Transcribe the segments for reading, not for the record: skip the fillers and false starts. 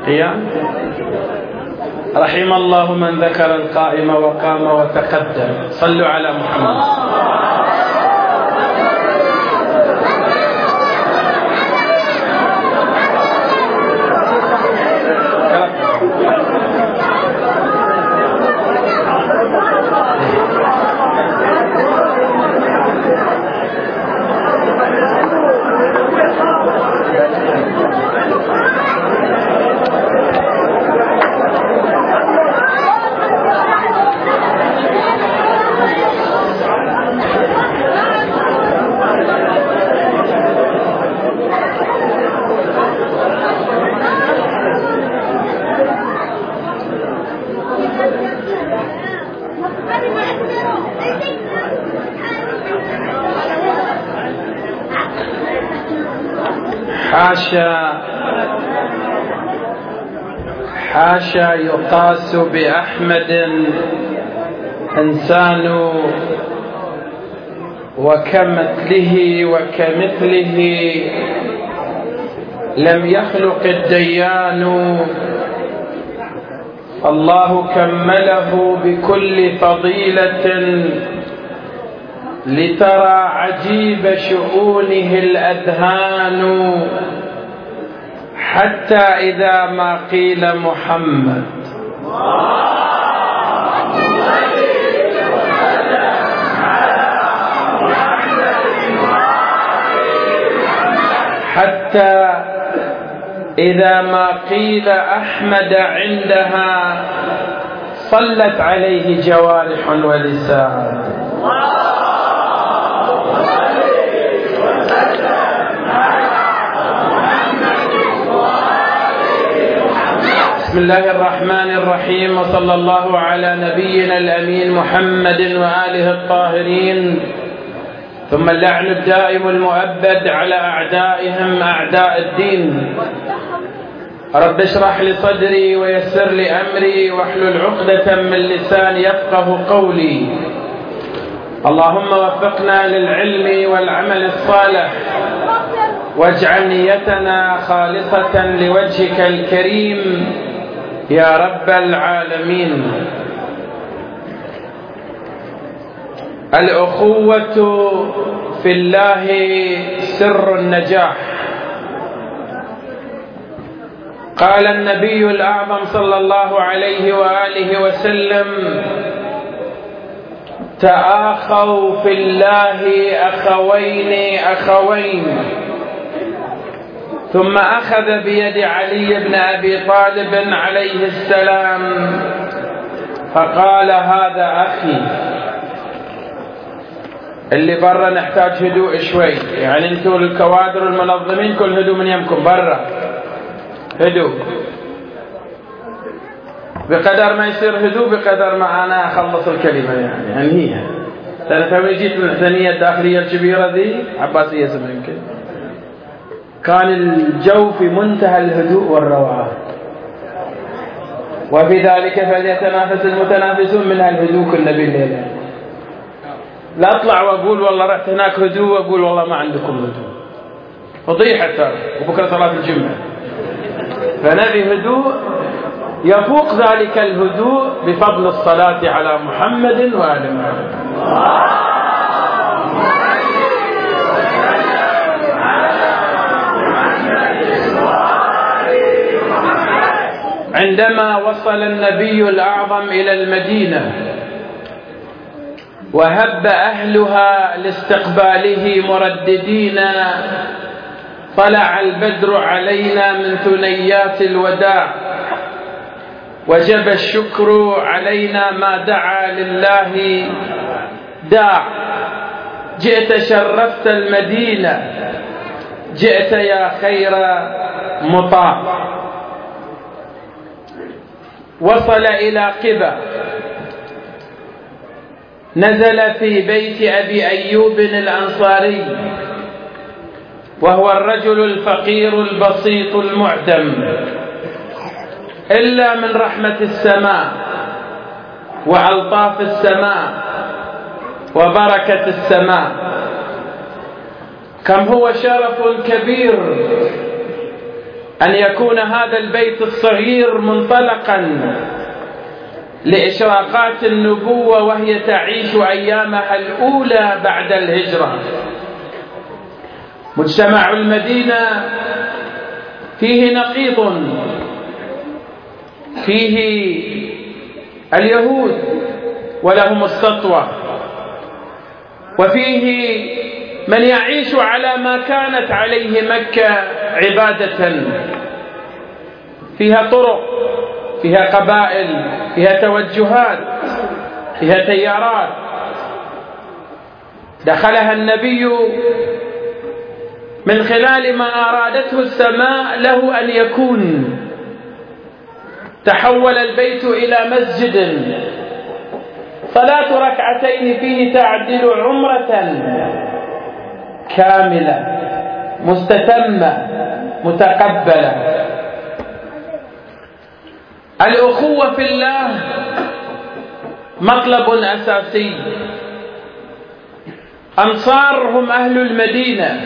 قيام. رحم الله من ذكر القائم وقام وتقدم. صلوا على محمد. حاشا يقاس بأحمد إنسان وكمثله لم يخلق الديان. الله كمله بكل فضيلة لترى عجيب شؤونه الأذهان. حتى إذا ما قيل محمد حتى إذا ما قيل أحمد عندها صلت عليه جوارح ولسان. بسم الله الرحمن الرحيم، وصلى الله على نبينا الأمين محمد وآله الطاهرين، ثم اللعن الدائم المؤبد على أعدائهم أعداء الدين. رب اشرح لي صدري ويسر لي أمري واحلل عقدة من لساني يفقه قولي. اللهم وفقنا للعلم والعمل الصالح، واجعل نيتنا خالصة لوجهك الكريم يا رب العالمين. الأخوة في الله سر النجاح. قال النبي الأعظم صلى الله عليه وآله وسلم: تآخوا في الله أخوين. ثم أخذ بيد علي بن أبي طالب عليه السلام فقال: هذا أخي. اللي برا نحتاج هدوء شوي، يعني انتوا الكوادر المنظمين كل هدوء من يمكم برا، هدوء. بقدر ما يصير هدوء بقدر ما أنا أخلص الكلمة، يعني أنهيها. لأن جيت من الثانية الداخلية الكبيرة ذي عباسية اسمها يمكن، كان الجو في منتهى الهدوء والروعة، وفي ذلك فليتنافس المتنافسون. من هالهدوء كنا بالليل، لا أطلع وأقول والله رحت هناك هدوء وأقول والله ما عندكم هدوء، فضيحة ترى، وبكرة صلاة الجمعة. فنبي هدوء يفوق ذلك الهدوء بفضل الصلاة على محمد وآل محمد. عندما وصل النبي الأعظم إلى المدينة وهب أهلها لاستقباله مرددين: طلع البدر علينا من ثنيات الوداع، وجب الشكر علينا ما دعا لله داع. جئت شرفت المدينة، جئت يا خير مطاع. وصل إلى قبة، نزل في بيت أبي أيوب الأنصاري، وهو الرجل الفقير البسيط المعدم، إلا من رحمة السماء وألطاف السماء وبركة السماء. كم هو شرف كبير أن يكون هذا البيت الصغير منطلقا لإشراقات النبوة وهي تعيش أيامها الأولى بعد الهجرة. مجتمع المدينة فيه نقيض، فيه اليهود ولهم السطوة، وفيه من يعيش على ما كانت عليه مكة عبادة، فيها طرق، فيها قبائل، فيها توجهات، فيها تيارات. دخلها النبي من خلال ما أرادته السماء له أن يكون. تحول البيت إلى مسجد، صلاة ركعتين فيه تعدل عمرة كاملة مستتمة متقبلة. الأخوة في الله مطلب أساسي. أنصار هم أهل المدينة،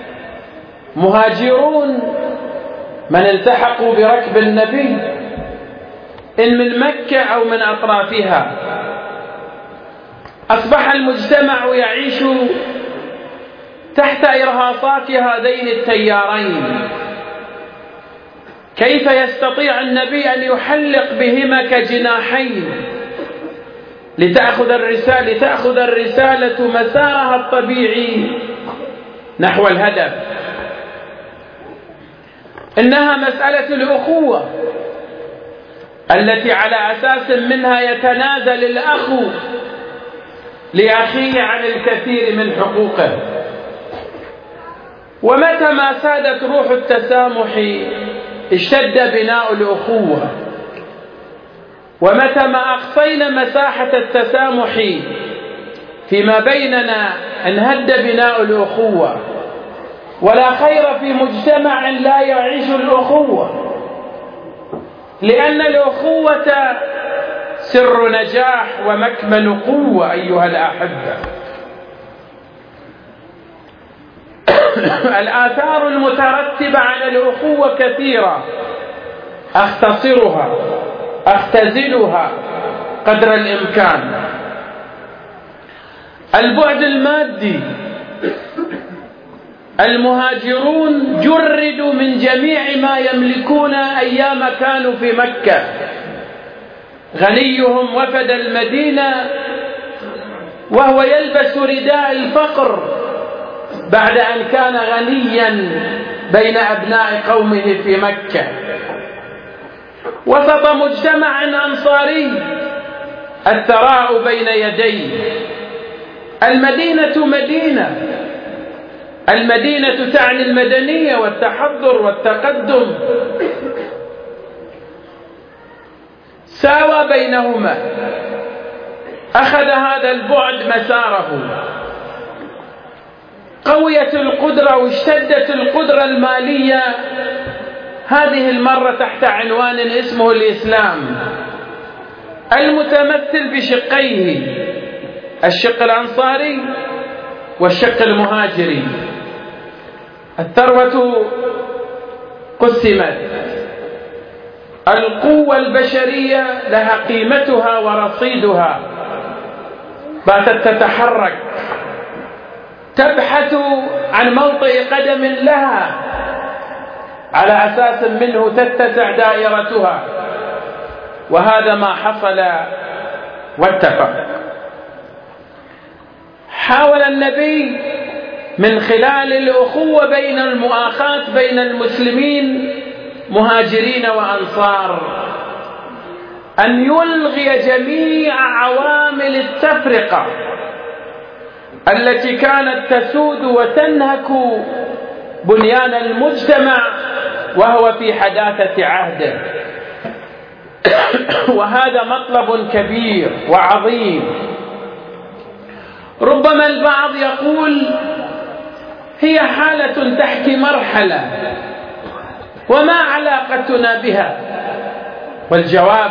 مهاجرون من التحقوا بركب النبي إن من مكة أو من أطرافها. أصبح المجتمع يعيش تحت إرهاصات هذين التيارين. كيف يستطيع النبي أن يحلق بهما كجناحين لتأخذ الرسالة مسارها الطبيعي نحو الهدف؟ إنها مسألة الأخوة التي على أساس منها يتنازل الأخ لأخيه عن الكثير من حقوقه. ومتى ما سادت روح التسامح اشتد بناء الأخوة، ومتى ما أقصينا مساحة التسامح فيما بيننا انهد بناء الأخوة. ولا خير في مجتمع لا يعيش الأخوة، لأن الأخوة سر نجاح ومكمن قوة أيها الأحبة. الآثار المترتبة على الأخوة كثيرة، أختصرها أختزلها قدر الإمكان. البعد المادي، المهاجرون جردوا من جميع ما يملكون أيام كانوا في مكة. غنيهم وفد المدينة وهو يلبس رداء الفقر بعد أن كان غنيا بين أبناء قومه في مكة، وسط مجتمع أنصاري الثراء بين يديه. المدينة تعني المدنية والتحضر والتقدم، ساوى بينهما. أخذ هذا البعد مساره، قويت القدرة واشتدت القدرة المالية، هذه المرة تحت عنوان اسمه الإسلام، المتمثل بشقيه: الشق الأنصاري والشق المهاجري. الثروة قسمت، القوة البشرية لها قيمتها ورصيدها، باتت تتحرك تبحث عن موطئ قدم لها على أساس منه تتسع دائرتها. وهذا ما حصل واتفق. حاول النبي من خلال الأخوة بين المؤاخاة بين المسلمين مهاجرين وأنصار أن يلغي جميع عوامل التفرقة التي كانت تسود وتنهك بنيان المجتمع وهو في حداثة عهده. وهذا مطلب كبير وعظيم. ربما البعض يقول هي حالة تحكي مرحلة، وما علاقتنا بها؟ والجواب: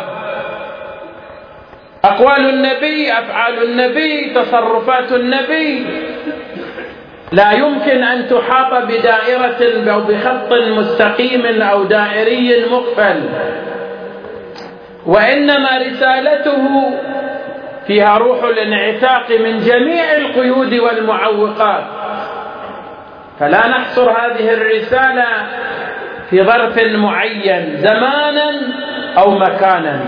أقوال النبي، أفعال النبي، تصرفات النبي لا يمكن أن تحاط بدائرة أو بخط مستقيم أو دائري مقفل، وإنما رسالته فيها روح الانعتاق من جميع القيود والمعوقات، فلا نحصر هذه الرسالة في ظرف معين زمانا أو مكانا.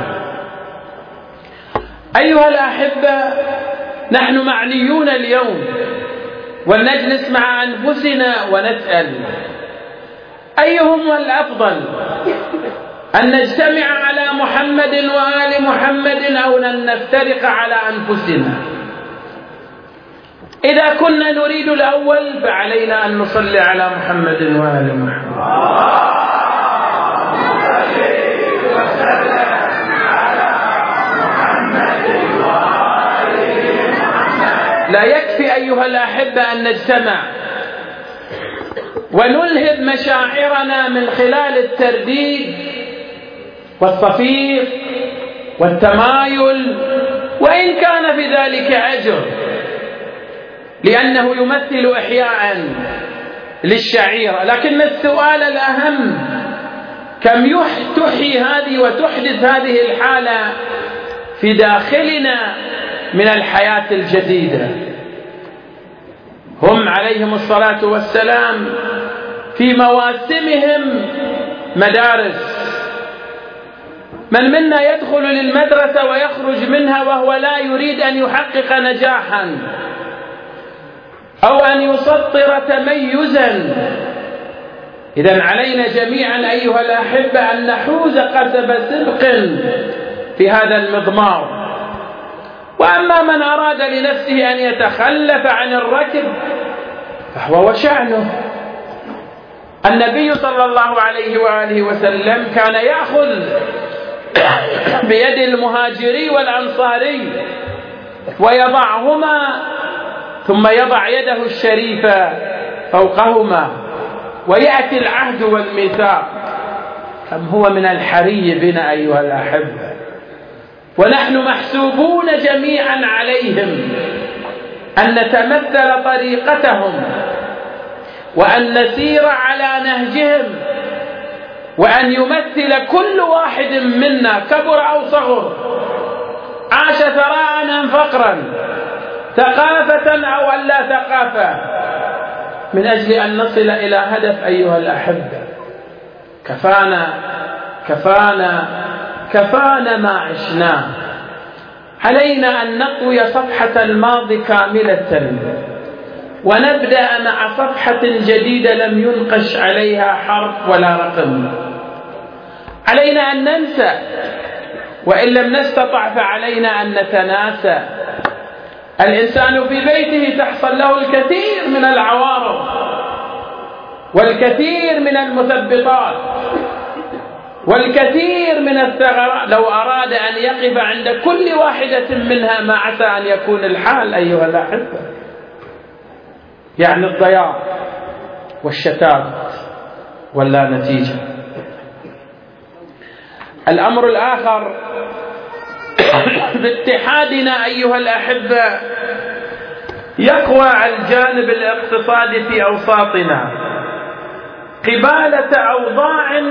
أيها الأحبة، نحن معنيون اليوم ولنجلس مع أنفسنا ونسأل أيهم الأفضل، أن نجتمع على محمد وآل محمد أو أن نفترق على أنفسنا؟ إذا كنا نريد الأول فعلينا أن نصلي على محمد وآل محمد. لا يكفي أيها الأحبة أن نجتمع ونلهب مشاعرنا من خلال الترديد والصفيق والتمايل، وإن كان في ذلك أجر، لأنه يمثل إحياء للشعيرة، لكن السؤال الأهم كم تحيي هذه وتحدث هذه الحالة في داخلنا من الحياة الجديدة. هم عليهم الصلاة والسلام في مواسمهم مدارس، من منا يدخل للمدرسة ويخرج منها وهو لا يريد أن يحقق نجاحا أو أن يسطر تميزا. إذن علينا جميعا أيها الأحبة أن نحوز قسب صدق في هذا المضمار. وأما من أراد لنفسه أن يتخلف عن الركب فهو وشأنه. النبي صلى الله عليه وآله وسلم كان يأخذ بيد المهاجري والأنصاري ويضعهما، ثم يضع يده الشريفة فوقهما، ويأتي العهد والميثاق. كم هو من الحري بنا أيها الأحبة، ونحن محسوبون جميعا عليهم أن نتمثل طريقتهم وأن نسير على نهجهم، وأن يمثل كل واحد منا كبر أو صغر، عاش ثراء أم فقرا، ثقافة أو ألا ثقافة، من أجل أن نصل إلى هدف أيها الأحبة. كفانا ما عشناه. علينا أن نطوي صفحة الماضي كاملة ونبدأ مع صفحة جديدة لم ينقش عليها حرف ولا رقم. علينا أن ننسى، وإن لم نستطع فعلينا أن نتناسى. الإنسان في بيته تحصل له الكثير من العوارض والكثير من المثبطات والكثير من الثغرات، لو أراد أن يقف عند كل واحدة منها ما عسى أن يكون الحال أيها الأحبة، يعني الضياع والشتات ولا نتيجة. الأمر الآخر باتحادنا أيها الأحبة يقوى الجانب الاقتصادي في أوساطنا قبالة أوضاع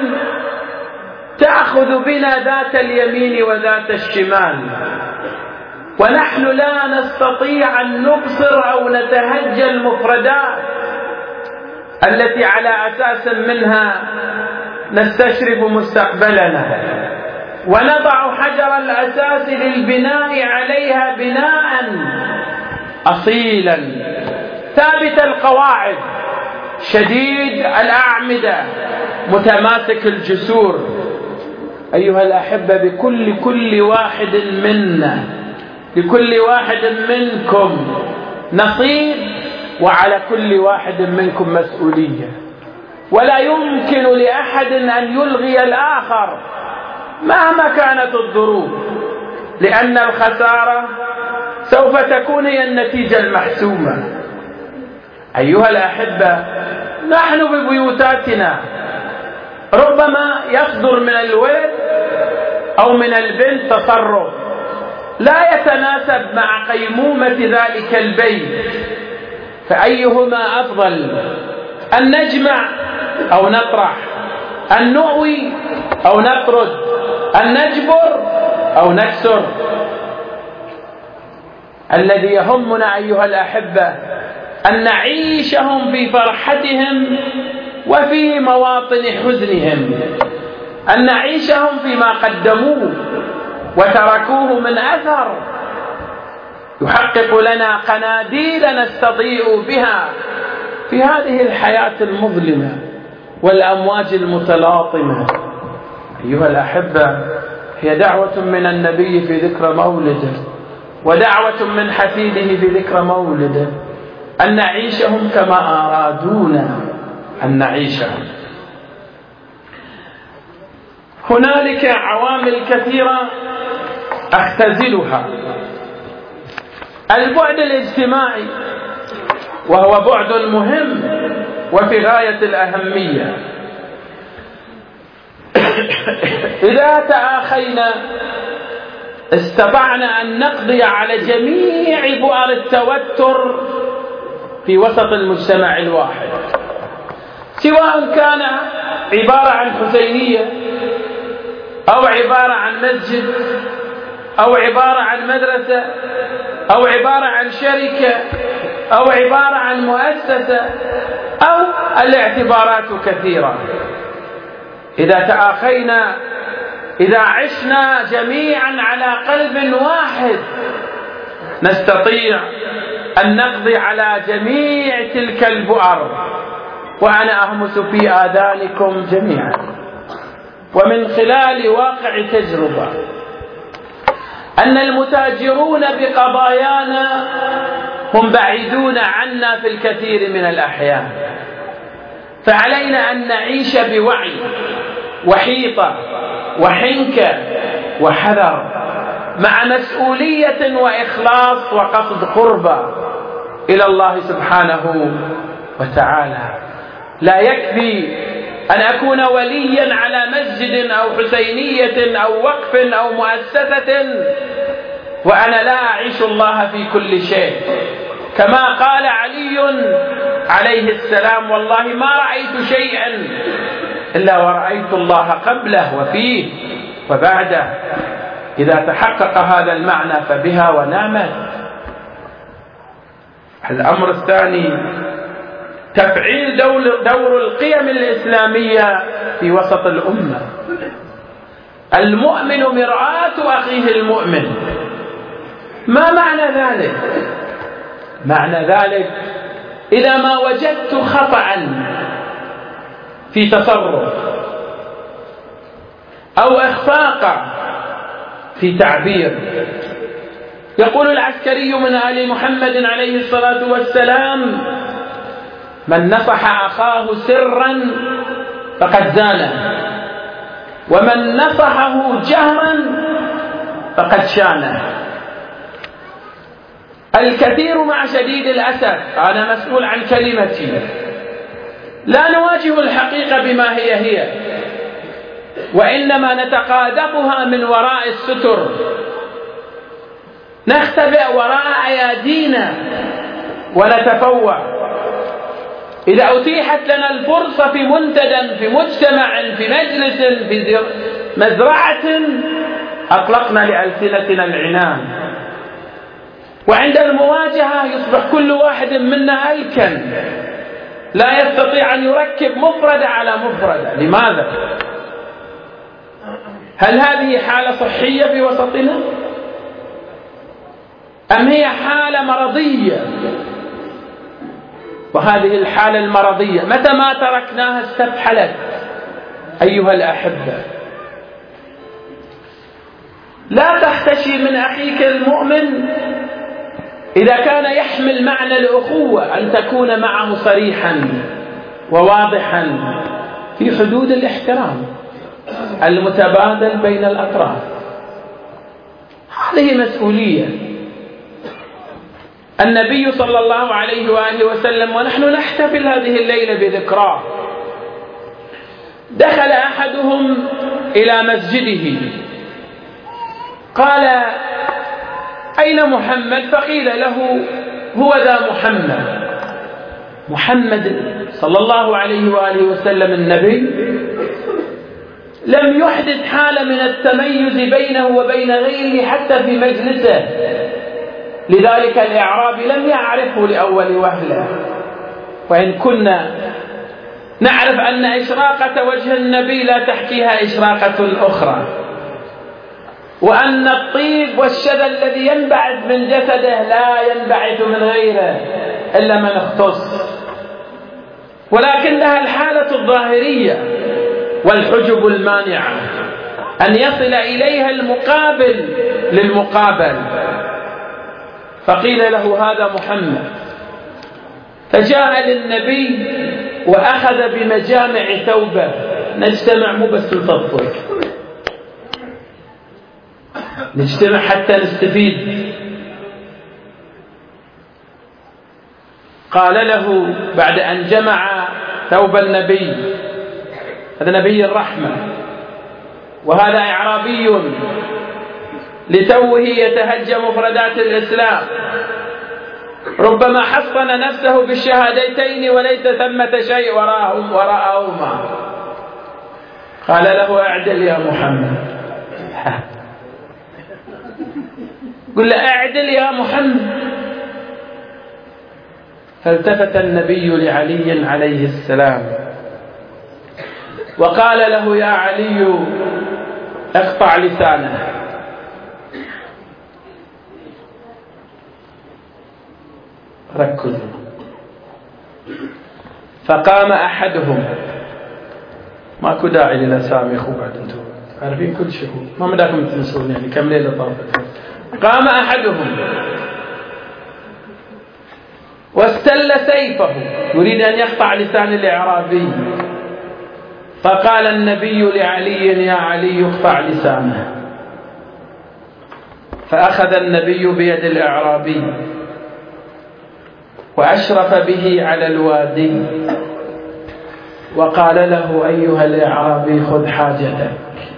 تأخذ بنا ذات اليمين وذات الشمال، ونحن لا نستطيع أن نبصر أو نتهجى المفردات التي على أساس منها نستشرف مستقبلنا ونضع حجر الأساس للبناء عليها بناء أصيلا ثابت القواعد شديد الأعمدة متماسك الجسور. أيها الأحبة، بكل واحد منا، لكل واحد منكم نصيب، وعلى كل واحد منكم مسؤولية، ولا يمكن لأحد أن يلغي الآخر مهما كانت الظروف، لأن الخسارة سوف تكون هي النتيجة المحسومة. أيها الأحبة، نحن ببيوتاتنا ربما يصدر من الولد أو من البنت تصرف لا يتناسب مع قيمومة ذلك البيت، فأيهما أفضل؟ أن نجمع أو نطرح، أن نؤوي أو نطرد، أن نجبر أو نكسر؟ الذي يهمنا أيها الأحبة أن نعيشهم في فرحتهم وفي مواطن حزنهم، أن نعيشهم فيما قدموه وتركوه من أثر يحقق لنا قناديل نستضيء بها في هذه الحياة المظلمة والأمواج المتلاطمة. أيها الأحبة، هي دعوة من النبي في ذكرى مولده ودعوة من حفيده في ذكرى مولده أن نعيشهم كما أرادونا أن نعيشهم. هنالك عوامل كثيرة أختزلها. البعد الاجتماعي، وهو بعد مهم وفي غاية الأهمية. إذا تآخينا استطعنا أن نقضي على جميع بؤر التوتر في وسط المجتمع الواحد، سواء كان عبارة عن حسينية أو عبارة عن مسجد أو عبارة عن مدرسة أو عبارة عن شركة أو عبارة عن مؤسسة، أو الاعتبارات كثيرة. إذا تآخينا، إذا عشنا جميعا على قلب واحد، نستطيع أن نقضي على جميع تلك البؤر. وأنا أهمس في آذانكم جميعا ومن خلال واقع تجربة أن المتاجرون بقضايانا هم بعيدون عنا في الكثير من الأحيان، فعلينا أن نعيش بوعي وحيطة وحنكة وحذر، مع مسؤولية وإخلاص وقصد قربة إلى الله سبحانه وتعالى. لا يكفي أن أكون وليا على مسجد أو حسينية أو وقف أو مؤسسة وأنا لا أعيش الله في كل شيء، كما قال علي عليه السلام: والله ما رأيت شيئا إلا ورأيت الله قبله وفيه وبعده. إذا تحقق هذا المعنى فبها ونعمت. الأمر الثاني: تفعيل دور القيم الإسلامية في وسط الأمة. المؤمن مرآة أخيه المؤمن. ما معنى ذلك؟ معنى ذلك: إذا ما وجدت خطأ في تصرف أو إخفاق في تعبير، يقول العسكري من آل محمد عليه الصلاة والسلام: من نصح أخاه سرا فقد زانه، ومن نصحه جهرا فقد شانه. الكثير مع شديد الأسف، أنا مسؤول عن كلمتي، لا نواجه الحقيقة بما هي، وإنما نتقاذفها من وراء الستر، نختبئ وراء أيادينا ونتفوه. إذا أتيحت لنا الفرصة في منتدى، في مجتمع، في مجلس، في مزرعة، أطلقنا لألسنتنا العنان، وعند المواجهة يصبح كل واحد منا ألكن، لا يستطيع أن يركب مفردة على مفردة. لماذا؟ هل هذه حالة صحية في وسطنا؟ أم هي حالة مرضية؟ وهذه الحالة المرضية متى ما تركناها استفحلت. أيها الأحبة، لا تختشي من أخيك المؤمن إذا كان يحمل معنى الأخوة أن تكون معه صريحا وواضحا في حدود الاحترام المتبادل بين الأطراف. هذه مسؤولية. النبي صلى الله عليه وآله وسلم ونحن نحتفل هذه الليلة بذكراه، دخل أحدهم إلى مسجده قال: أين محمد؟ فقيل له: هو ذا محمد. محمد صلى الله عليه وآله وسلم النبي لم يحدث حالة من التميز بينه وبين غيره حتى في مجلسه، لذلك الإعرابي لم يعرفه لأول وهلة. وإن كنا نعرف أن إشراقة وجه النبي لا تحكيها إشراقة أخرى، وأن الطيب والشذى الذي ينبعث من جسده لا ينبعث من غيره إلا من اختص، ولكنها الحالة الظاهرية والحجب المانعة أن يصل إليها المقابل للمقابل. فقيل له هذا محمد، فجاء للنبي وأخذ بمجامع ثوبه. نجتمع مو بس نفضفض، نجتمع حتى نستفيد. قال له بعد أن جمع ثوب النبي، هذا نبي الرحمة وهذا إعرابي لتوه يتهجى مفردات الإسلام، ربما حصن نفسه بالشهادتين وليس ثمة شيء وراءهما. قال له اعدل يا محمد، قل له اعدل يا محمد. فالتفت النبي لعلي عليه السلام وقال له يا علي اقطع لسانه. ركزوا. فقام أحدهم، ماكو داعي للأسامي أخو بعد، أنتم عارفين كل شيء، ما مداكم تنسون يعني كم ليلة طافت. قام أحدهم واستل سيفه يريد أن يقطع لسان الإعرابي، فقال النبي لعلي يا علي اقطع لسانه. فأخذ النبي بيد الإعرابي وأشرف به على الوادي وقال له أيها الإعرابي خذ حاجتك.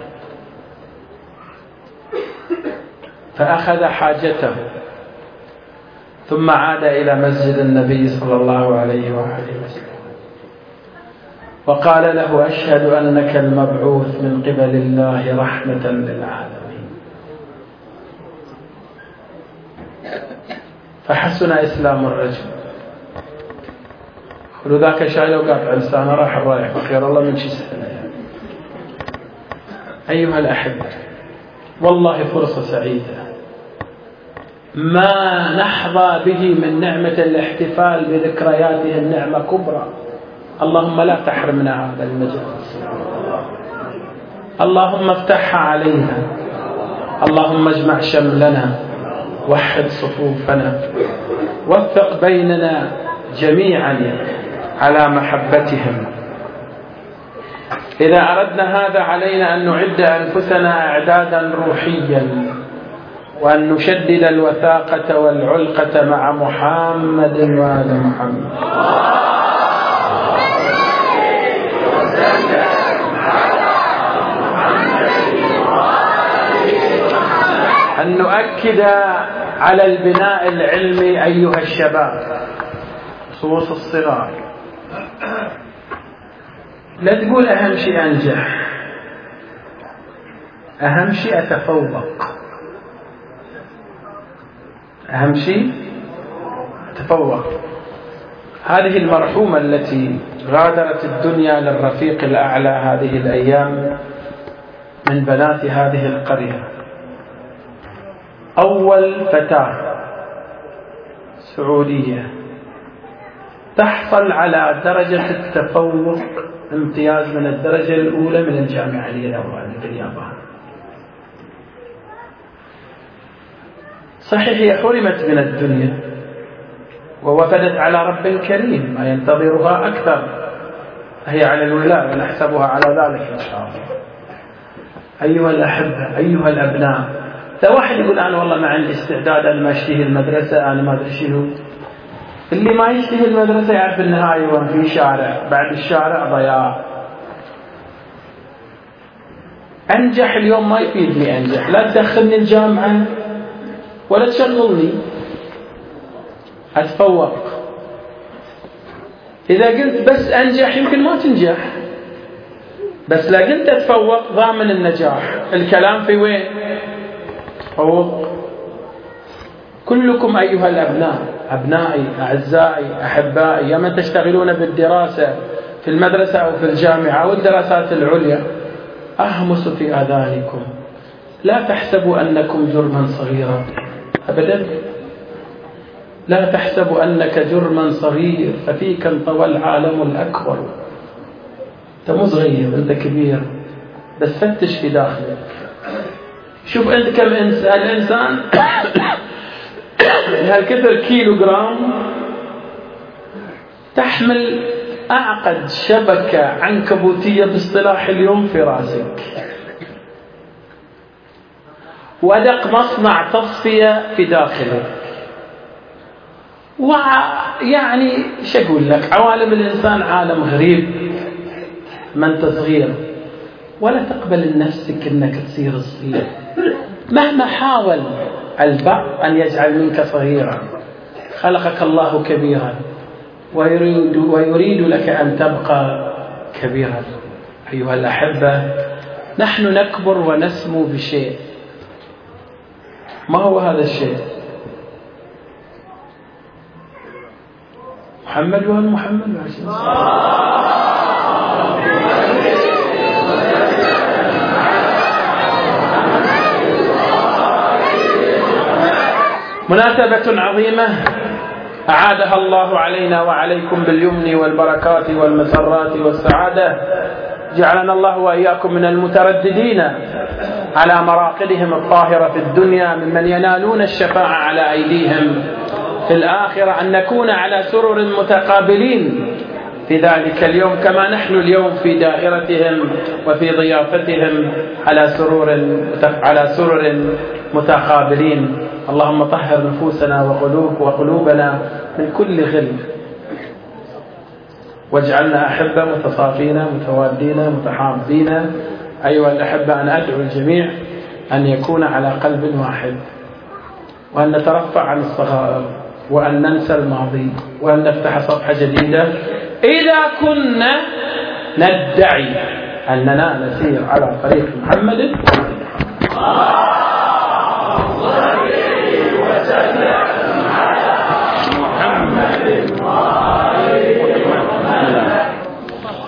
فأخذ حاجته ثم عاد إلى مسجد النبي صلى الله عليه وآله وسلم وقال له أشهد أنك المبعوث من قبل الله رحمة للعالمين. فحسن إسلام الرجل. قلوا ذاك شاي وقاطع لسانه راح الرايح بخير الله من شي سنة. أيها الأحبة، والله فرصة سعيدة ما نحظى به من نعمة الاحتفال بذكرياته النعمة كبرى. اللهم لا تحرمنا هذا المجلس، اللهم افتحها علينا، اللهم اجمع شملنا، وحد صفوفنا، وفق بيننا جميعا على محبتهم. إذا أردنا هذا علينا أن نعد أنفسنا إعدادا روحيا، وأن نشدد الوثاقة والعلقة مع محمد وآل محمد، أن نؤكد على البناء العلمي أيها الشباب، خصوص الصغار. لا تقول أهم شيء أنجح، أهم شيء أتفوق، أهم شيء أتفوق. هذه المرحومة التي غادرت الدنيا للرفيق الأعلى هذه الأيام من بنات هذه القرية، أول فتاة سعودية تحصل على درجة التفوق امتياز من الدرجة الأولى من الجامعة الأولى في اليابان. صحيح هي حرمت من الدنيا ووفدت على رب كريم ما ينتظرها أكثر، هي على الولاء ونحسبها على ذلك إن شاء الله. أيها الأحبة، أيها الأبناء، لو واحد يقول أنا والله ما عندي استعداد أنا ما أشتهي المدرسة، أنا ما أدري شنو. اللي ما يشتهي المدرسة يعرف النهاية وين، في شارع، بعد الشارع ضياع. أنجح اليوم ما يفيدني أنجح، لا تدخلني الجامعة ولا تشغلني، أتفوق. إذا قلت بس أنجح يمكن ما تنجح، بس لا قلت أتفوق ضامن النجاح. الكلام في وين؟ فوق. كلكم أيها الأبناء، أبنائي أعزائي أحبائي، يا من تشتغلون بالدراسة في المدرسة أو في الجامعة أو الدراسات العليا، أهمس في آذانكم، لا تحسبوا أنكم جرما صغيرا أبدا، لا تحسبوا أنك جرما صغير ففيك انطوى العالم الأكبر. أنت مو صغير، أنت كبير، بس فتش في داخلك، شوف أنت كم الإنسان هالكثر كيلو جرام تحمل أعقد شبكة عنكبوتية باصطلاح اليوم في راسك، وأدق مصنع تصفية في داخلك، ويعني شو أقول لك، عوالم الإنسان عالم غريب، ما أنت صغير، ولا تقبل نفسك أنك تصير صغير مهما حاول البعض أن يجعل منك صغيرا. خلقك الله كبيرا ويريد لك أن تبقى كبيرا. أيها الأحبة، نحن نكبر ونسمو بشيء. ما هو هذا الشيء؟ محمد وآل محمد. مناسبة عظيمة أعادها الله علينا وعليكم باليمن والبركات والمسرات والسعادة. جعلنا الله وإياكم من المترددين على مراقدهم الطاهرة في الدنيا ممن ينالون الشفاعة على أيديهم في الآخرة، أن نكون على سرر متقابلين في ذلك اليوم كما نحن اليوم في دائرتهم وفي ضيافتهم على سرر متقابلين. اللهم طهر نفوسنا وقلوبنا من كل غل، واجعلنا أحبة متصافين متوادين متحابين. أيها الأحبة، أنا أدعو الجميع أن يكون على قلب واحد، وأن نترفع عن الصغائر، وأن ننسى الماضي، وأن نفتح صفحة جديدة. إذا كنا ندعي أننا نسير على طريق محمد